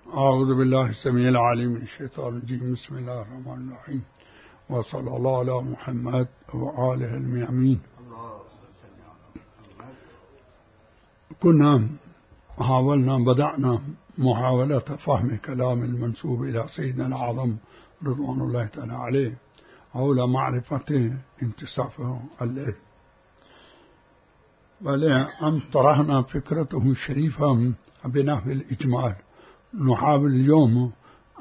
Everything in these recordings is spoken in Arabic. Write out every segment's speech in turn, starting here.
أعوذ بالله السميع العليم من الشيطان الرجيم. بسم الله الرحمن الرحيم، وصلى الله على محمد وآله الميامين. كنا بدأنا محاولة فهم كلام المنسوب إلى سيدنا الأعظم رضوان الله تعالى عليه حول معرفة انتصافه الليل، أم طرحنا فكرته الشريفة بنحو الإجمال. نحاول اليوم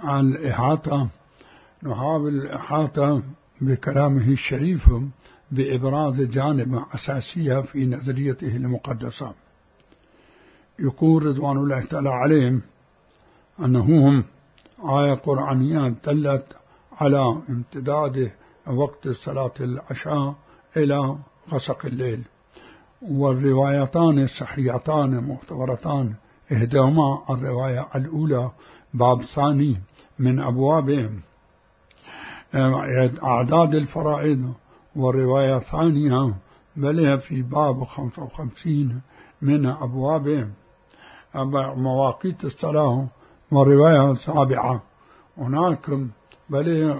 الإحاطة بكلامه الشريف بإبراز جانب أساسية في نظريته المقدسة. يقول رضوان الله تعالى عليه أنه آية قرآنية دلت على امتداد وقت صلاة العشاء إلى غسق الليل، والروايتان الصحيحتان معتبرتان، إحداهما الرواية الأولى باب ثاني من أبواب أعداد الفرائض، والرواية الثانية بل في باب 55 من أبواب مواقيت الصلاة، والرواية السابعة هناك بل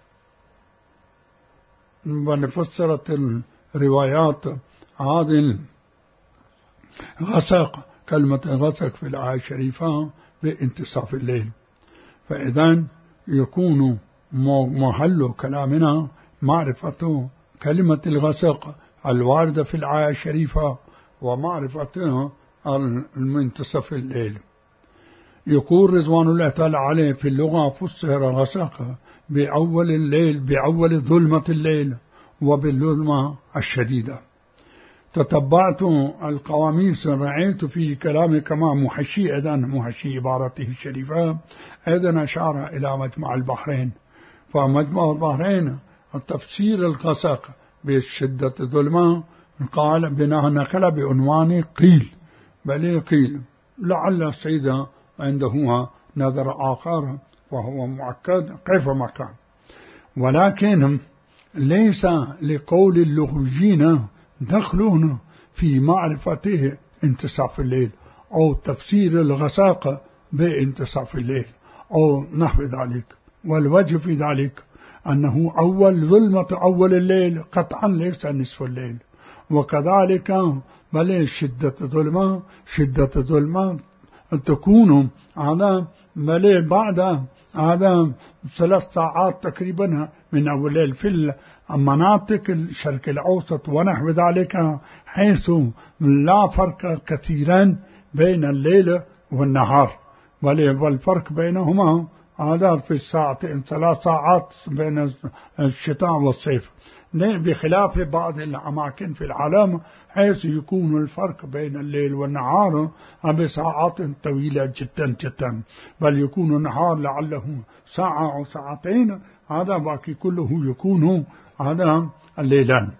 فسرت الروايات هذه الغسق، كلمة غسق في الآية الشريفة بانتصاف الليل. فإذن يكون محل كلامنا معرفة كلمة الغسق الواردة في الآية الشريفة ومعرفة المنتصف الليل. يقول رضوان الله تعالى عليه في اللغة فسر غسق بأول الليل، بأول ظلمة الليل وبالظلمة الشديدة. تتبعت القواميس، رأيت في كلام كما محشي عبارته الشريفة أيضا أشار إلى مجمع البحرين. فمجمع البحرين تفسير الغسق بشدة الظلمة قال بناء نقل بعنوان قيل، بل قيل، لعل السيدة عنده نظر آخر وهو مؤكد كيفما كان، ولكن ليس لقول اللغويين دخلون في معرفته انتصاف الليل أو تفسير الغساق بانتصاف الليل أو نحو ذلك. والوجه في ذلك أنه أول ظلمة أول الليل قطعا ليس نصف الليل، وكذلك بل شدة ظلمة تكون هذا بل بعد هذا 3 ساعات تقريبا من أول الليل في مناطق الشرق الأوسط ونحو ذلك، حيث لا فرق كثيرا بين الليل والنهار، والفرق بينهما هذا في الساعتين 3 ساعات بين الشتاء والصيف، بخلاف بعض الأماكن في العالم حيث يكون الفرق بين الليل والنهار بساعات طويلة جدا جدا، بل يكون النهار لعله ساعة أو ساعتين، هذا باقي كله يكون هذا الليلان.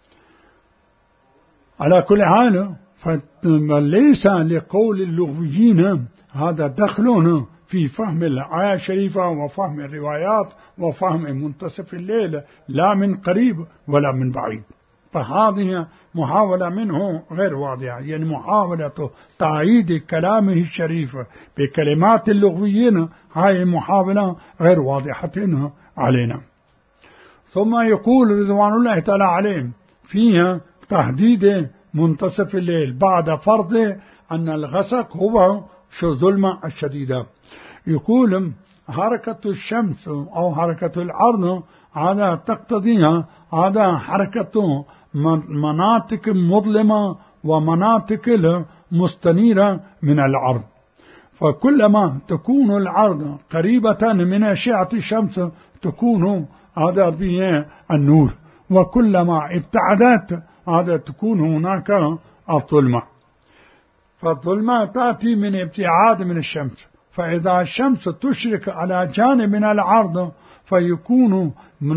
على كل حال فليس لقول اللغويين هذا دخلون في فهم الآية الشريفة وفهم الروايات وفهم منتصف الليل، لا من قريب ولا من بعيد. فهذه محاولة منه غير واضحة، يعني محاولة تأييد كلامه الشريف بكلمات اللغويين، هاي محاولة غير واضحة علينا. ثم يقول رضوان الله تعالى عليه فيها تحديد منتصف الليل بعد فرض أن الغسق هو ظلمة الشديدة. يقول حركة الشمس أو حركة الأرض هذا تقتضيها هذا حركة مناطق مظلمة ومناطق مستنيرة من الأرض، فكلما تكون الأرض قريبة من أشعة الشمس تكون هذا به النور، وكلما ابتعدت هذا تكون هناك الظلمة. فالظلمة تأتي من ابتعاد من الشمس، فإذا الشمس تشرق على جانب من الأرض فيكون من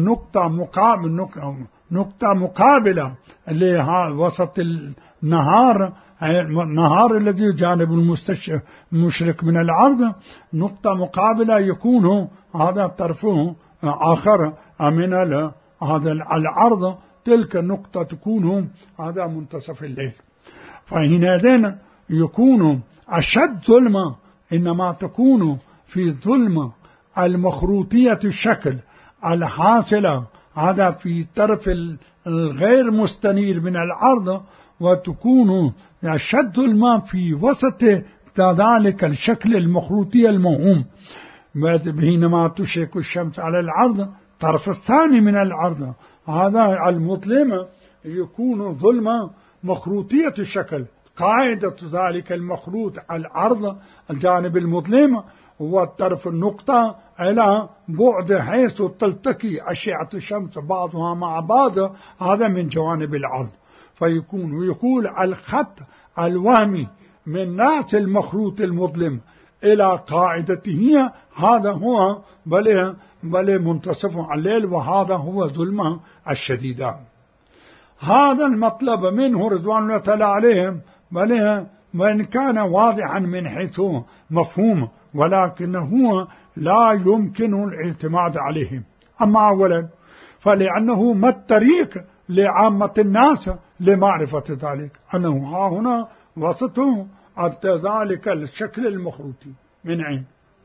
نقطة مقابلة لوسط النهار، النهار الذي جانب المشرق من الأرض، نقطة مقابلة يكون هذا طرفه آخر من هذا الأرض، تلك النقطة تكون هذا منتصف الليل. فحينئذ يكون أشد ظلمة إنما تكون في ظلمة المخروطية الشكل الحاصلة هذا في طرف الغير مستنير من العرض، وتكون أشد الماء في وسط ذلك الشكل المخروطي الموهوم، بينما تشرق الشمس على العرض الطرف الثاني من العرض هذا المظلمة يكون ظلمة مخروطية الشكل. قاعدة ذلك المخروط العرض الجانب المظلم هو الطرف النقطة إلى بعد حيث تلتقي أشعة الشمس بعضها مع بعض، هذا من جوانب العرض، فيكون يقول الخط الوهمي من رأس المخروط المظلم إلى قاعدته هذا هو بل منتصف الليل، وهذا هو ظلمة الشديدة. هذا المطلب منه رضوان الله تعالى عليهم وإن كان واضحا من حيث مفهوم، ولكنه لا يمكن الاعتماد عليه. أما أولا فلأنه ما الطريق لعامة الناس لمعرفة ذلك، أنه ها هنا وسطه ذلك الشكل المخروطي من عين،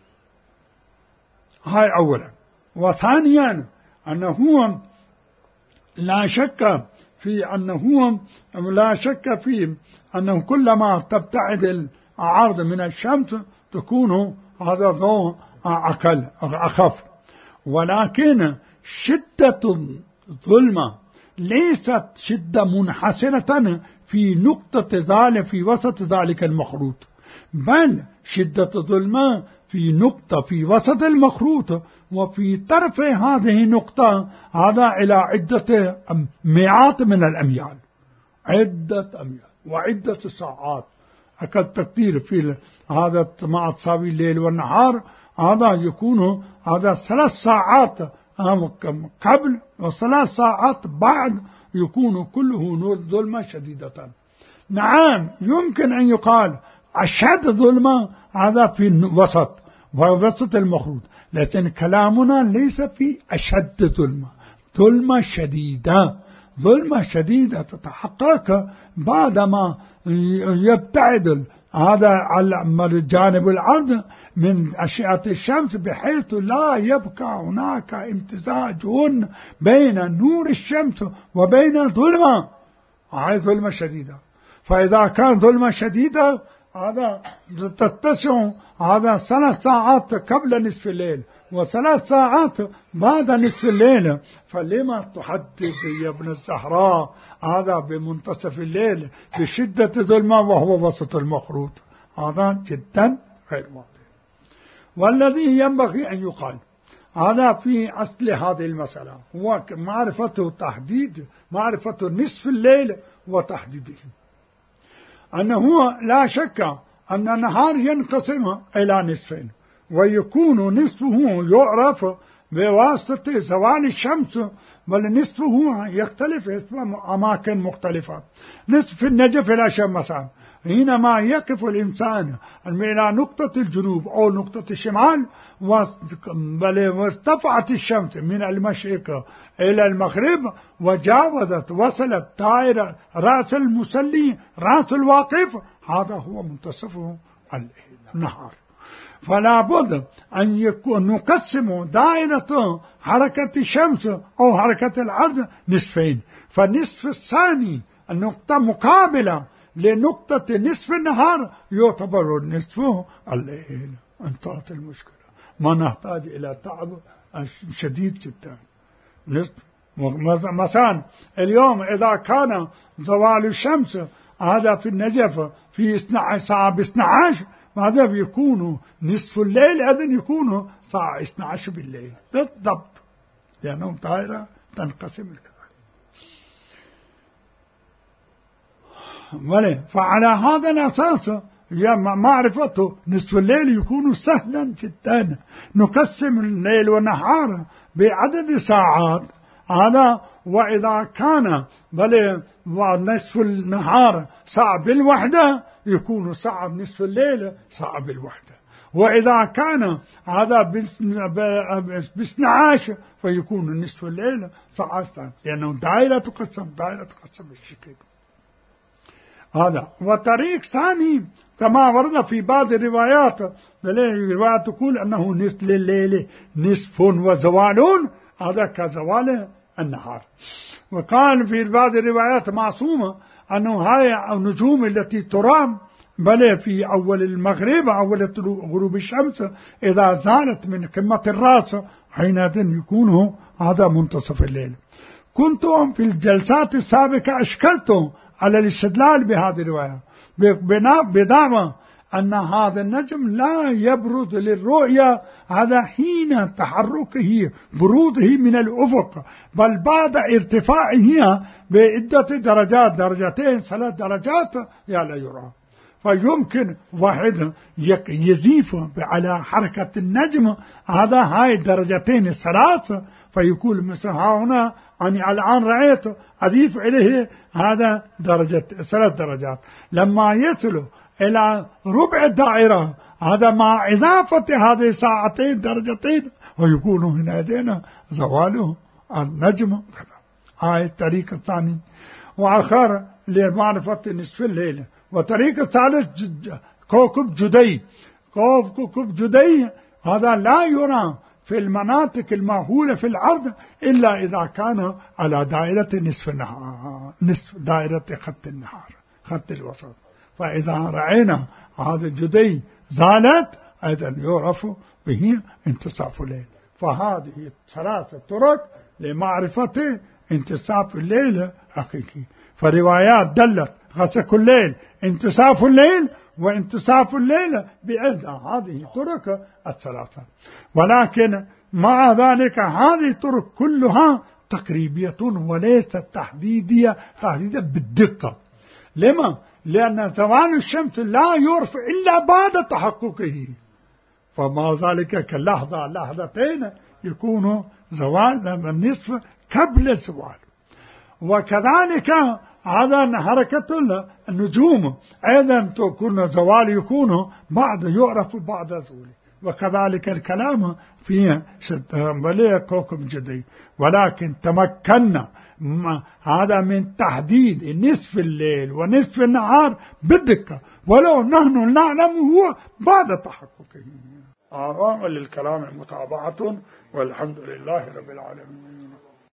هاي أولا. وثانيا أنه لا شك في أنه كلما تبتعد العرض من الشمس تكون هذا ضوء أخف، ولكن شدة الظلمة ليست شدة منحصرة في نقطة ذلك في وسط ذلك المخروط، بل شدة الظلمة في نقطة في وسط المخروط وفي طرف هذه النقطة هذا إلى عدة مئات من الأميال، عدة أميال وعدة ساعات. أكل تقدير في هذا مع تساوي الليل والنهار هذا يكون هذا 3 ساعات قبل و3 ساعات بعد يكون كله نور ظلمة شديدة. نعم يمكن أن يقال أشد ظلمة هذا في الوسط ووسط المخروط، لكن كلامنا ليس في أشد ظلمة شديدة تتحقق بعدما يبتعد هذا على جانب الأرض من أشعة الشمس بحيث لا يبقى هناك امتزاج بين نور الشمس وبين ظلمة، هاي ظلمة شديدة. فإذا كان ظلمة شديدة هذا تتسع هذا 3 ساعات قبل نصف الليل و3 ساعات بعد نصف الليل، فلما تحدد يا ابن الزهراء هذا بمنتصف الليل بشدة ظلمة وهو وسط المخروط؟ هذا جدا غير واضح. والذي ينبغي أن يقال هذا في أصل هذه المسألة هو معرفة نصف الليل وتحديده، أنه لا شك أن النهار ينقسم إلى نصفين، ويكون نصفه يعرف بواسطة زوال الشمس، بل نصفه يختلف في أماكن مختلفة. نصف النجف إلى الشمس حينما يقف الإنسان إلى نقطة الجنوب أو نقطة الشمال وارتفعت الشمس من المشرق إلى المغرب وجاوزت وصلت دائرة رأس المسلي رأس الواقف، هذا هو منتصف النهار. فلا بد أن نقسم دائرة حركة الشمس أو حركة الأرض نصفين، فالنصف الثاني النقطة مقابلة لنقطة نصف النهار يعتبر نصف الليل. انتهت المشكلة، ما نحتاج إلى تعب شديد جدا. مثلا اليوم إذا كان زوال الشمس هذا في النجف في 12 ساعة ب12، هذا بيكون نصف الليل إذن يكون ساعة 12 بالليل بالضبط، لأنه دائرة تنقسم الكلام. فعلى هذا الأساس معرفة نصف الليل يكون سهلا جدا. نقسم الليل والنهار بعدد ساعات هذا، وإذا كان نصف النهار ساعة بالوحدة يكون ساعة نصف الليل ساعة بالوحدة، وإذا كان هذا ب12 فيكون نصف الليل ساعة، لأنه دائرة تقسم بالشكل. هذا. وطريق ثاني كما ورد في بعض الروايات، الروايات تقول أنه نصف الليل نصف وزوال، هذا كزوال النهار. وقال في بعض الروايات معصومة أنه هاي النجوم التي ترام بل في أول المغرب أول غروب الشمس إذا زالت من قمة الرأس حينئذ يكون هذا منتصف الليل. كنت في الجلسات السابقة أشكلت على الاستدلال بهذه الرواية بدعوى أن هذا النجم لا يبرز للرؤية هذا حين تحركه بروده من الأفق، بل بعد ارتفاعه بعدة درجات، درجتين 3 درجات لا يرى. فيمكن واحد يزيف على حركة النجم هذا هاي درجتين 3، فيقول مثلا هنا أنا الآن رأيت أضيف إليه هذا 3 درجات. لما يصل إلى ربع الدائرة هذا مع إضافة هذه 2 درجتين ويكون هنا زواله النجم. هاي الطريقة الثانية. وآخر لمعرفة نصف الليل. وطريق الثالث كوكب جدي. كوكب جدي هذا لا يرى في المناطق المأهولة في الأرض إلا إذا كان على دائرة نصف النهار، نصف دائرة خط النهار، خط الوسط. فإذا رأينا هذا الجدي زالت أيضا يعرف به انتصاف الليل. فهذه 3 طرق لمعرفة انتصاف الليل حقيقي. فروايات دلت غسق الليل انتصاف الليل وانتصاف الليل بعدة هذه طرق 3. ولكن مع ذلك هذه الطرق كلها تقريبية وليست تحديدية بالدقة. لما؟ لأن زوال الشمس لا يعرف إلا بعد تحققه، فما ذلك كاللحظة لحظتين يكون زوال النصف قبل الزوال. وكذلك هذا حركة النجوم أيضا تكون زوال يكون بعد يعرف بعد زوال. وكذلك الكلام في كوكب جدي. ولكن تمكنا هذا من تحديد نصف الليل ونصف النهار بالدقة، ولو نحن نعلم هو بعد تحققه. للكلام متابعة، والحمد لله رب العالمين.